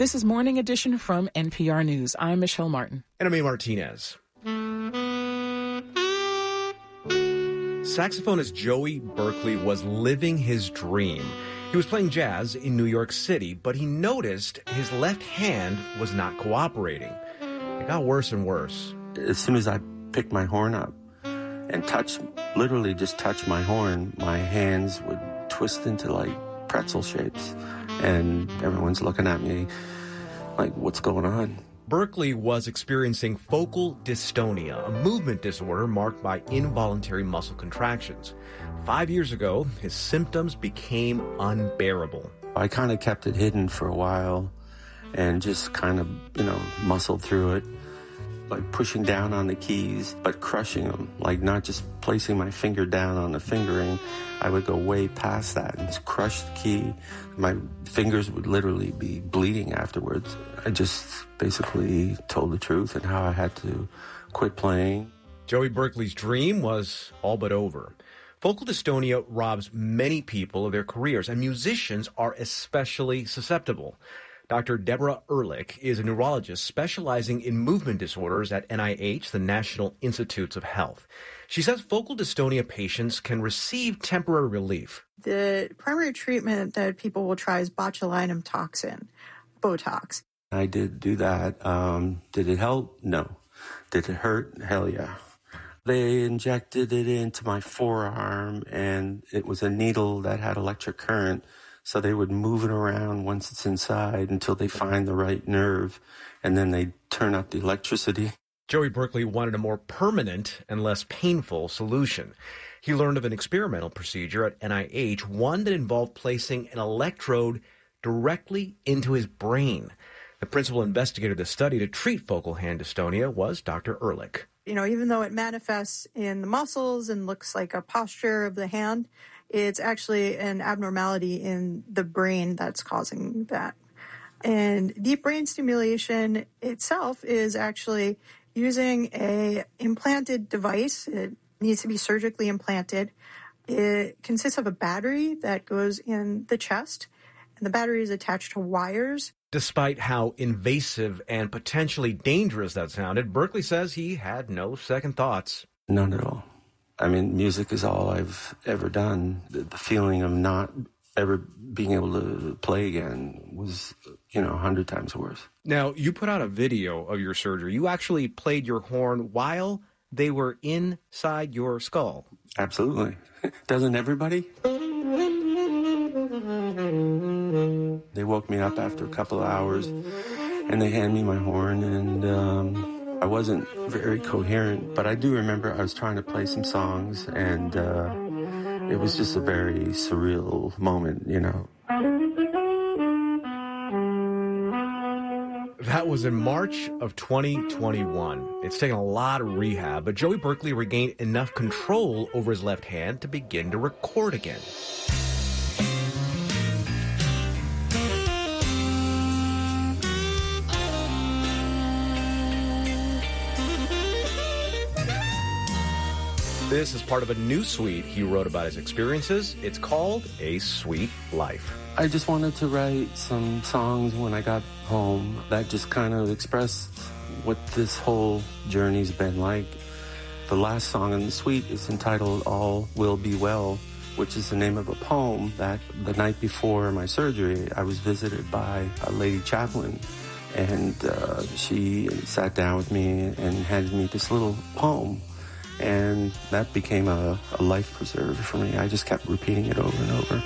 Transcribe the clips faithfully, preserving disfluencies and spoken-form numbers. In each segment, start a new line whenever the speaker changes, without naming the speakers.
This is Morning Edition from N P R News. I'm Michelle Martin.
And I'm A. Martinez. Saxophonist Joey Berkeley was living his dream. He was playing jazz in New York City, but he noticed his left hand was not cooperating. It got worse and worse.
As soon as I picked my horn up and touched, literally just touched my horn, my hands would twist into like pretzel shapes. And everyone's looking at me like, what's going on?
Berkeley was experiencing focal dystonia, a movement disorder marked by involuntary muscle contractions. Five years ago, his symptoms became unbearable.
I kind of kept it hidden for a while and just kind of, you know, muscled through it, like pushing down on the keys, but crushing them, like not just placing my finger down on the fingering. I would go way past that and crush the key. My fingers would literally be bleeding afterwards. I just basically told the truth and how I had to quit playing.
Joey Berkeley's dream was all but over. Focal dystonia robs many people of their careers, and musicians are especially susceptible. Doctor Deborah Ehrlich is a neurologist specializing in movement disorders at N I H, the National Institutes of Health. She says focal dystonia patients can receive temporary relief.
The primary treatment that people will try is botulinum toxin, Botox.
I did do that. Um, did it help? No. Did it hurt? Hell yeah. They injected it into my forearm, and it was a needle that had electric current. So they would move it around once it's inside until they find the right nerve, and then they turn up the electricity.
Joey Berkeley wanted a more permanent and less painful solution. He learned of an experimental procedure at N I H, one that involved placing an electrode directly into his brain. The principal investigator of the study to treat focal hand dystonia was Doctor Ehrlich.
You know, even though it manifests in the muscles and looks like a posture of the hand, it's actually an abnormality in the brain that's causing that. And deep brain stimulation itself is actually using a implanted device. It needs to be surgically implanted. It consists of a battery that goes in the chest, and the battery is attached to wires.
Despite how invasive and potentially dangerous that sounded, Berkeley says he had no second thoughts.
None at all. I mean, music is all I've ever done. The, the feeling of not ever being able to play again was, you know, a hundred times worse.
Now, you put out a video of your surgery. You actually played your horn while they were inside your skull.
Absolutely. Doesn't everybody? They woke me up after a couple of hours, and they handed me my horn, and um, I wasn't very coherent, but I do remember I was trying to play some songs, and uh, it was just a very surreal moment, you know.
That was in March of twenty twenty-one. It's taken a lot of rehab, but Joey Berkeley regained enough control over his left hand to begin to record again. This is part of a new suite he wrote about his experiences. It's called A Sweet Life.
I just wanted to write some songs when I got home that just kind of expressed what this whole journey's been like. The last song in the suite is entitled All Will Be Well, which is the name of a poem that the night before my surgery, I was visited by a lady chaplain. And uh, she sat down with me and handed me this little poem. And that became a, a life preserver for me. I just kept repeating it over and over.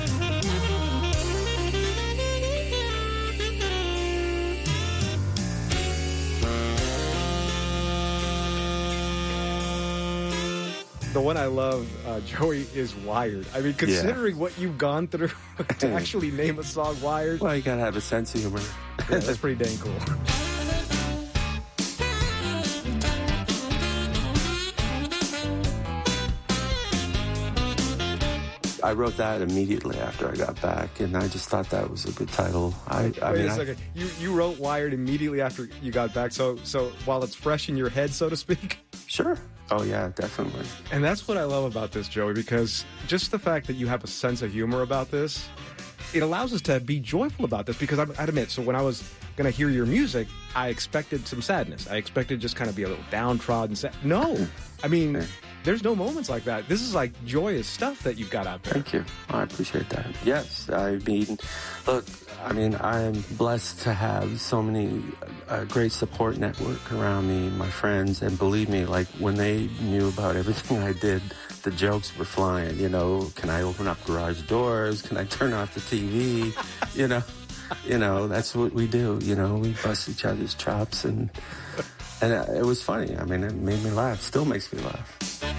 The one I love, uh, Joey, is Wired. I mean, considering yeah. what you've gone through to actually name a song Wired.
Well, you gotta have a sense of humor.
Yeah, that's pretty dang cool.
I wrote that immediately after I got back, and I just thought that was a good title. I, I
Wait
mean,
a second. I, you, you wrote Wired immediately after you got back, so so while it's fresh in your head, so to speak?
Sure. Oh, yeah, definitely.
And that's what I love about this, Joey, because just the fact that you have a sense of humor about this, it allows us to be joyful about this because I, I'd admit, so when I was going to hear your music, I expected some sadness. I expected just kind of be a little downtrodden. Sad. No, I mean, there's no moments like that. This is like joyous stuff that you've got out there.
Thank you. I appreciate that. Yes, I mean, look, I mean, I am blessed to have so many, a great support network around me, my friends, and believe me, like when they knew about everything I did, the jokes were flying, you know, can I open up garage doors? Can I turn off the T V? You know, you know, that's what we do, you know, we bust each other's chops and, and it was funny. I mean, it made me laugh, still makes me laugh.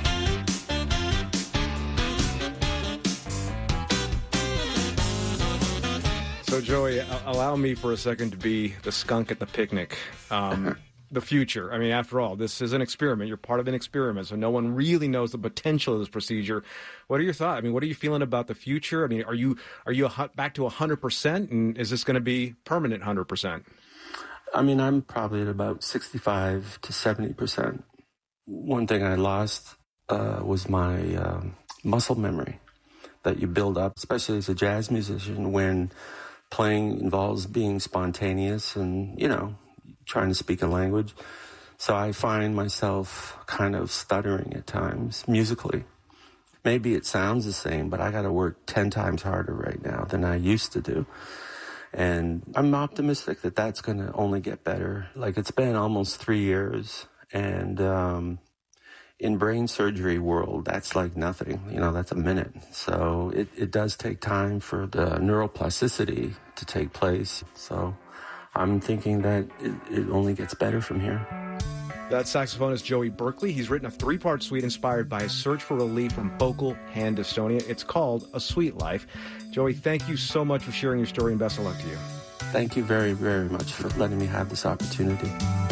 So, Joey, allow me for a second to be the skunk at the picnic. Um, the future. I mean, after all, this is an experiment. You're part of an experiment, so no one really knows the potential of this procedure. What are your thoughts? I mean, what are you feeling about the future? I mean, are you are you a, back to one hundred percent, and is this going to be permanent one hundred percent?
I mean, I'm probably at about sixty-five to seventy percent. One thing I lost uh, was my um, muscle memory that you build up, especially as a jazz musician, when playing involves being spontaneous and, you know, trying to speak a language. So I find myself kind of stuttering at times musically. Maybe it sounds the same, but I got to work ten times harder right now than I used to do. And I'm optimistic that that's going to only get better. Like, it's been almost three years. And um, in brain surgery world, that's like nothing. You know, that's a minute. So it, it does take time for the neuroplasticity to take place. So I'm thinking that it, it only gets better from here.
That's saxophonist Joey Berkeley. He's written a three-part suite inspired by his search for relief from focal hand dystonia. It's called A Sweet Life. Joey, thank you so much for sharing your story, and best of luck to you.
Thank you very, very much for letting me have this opportunity.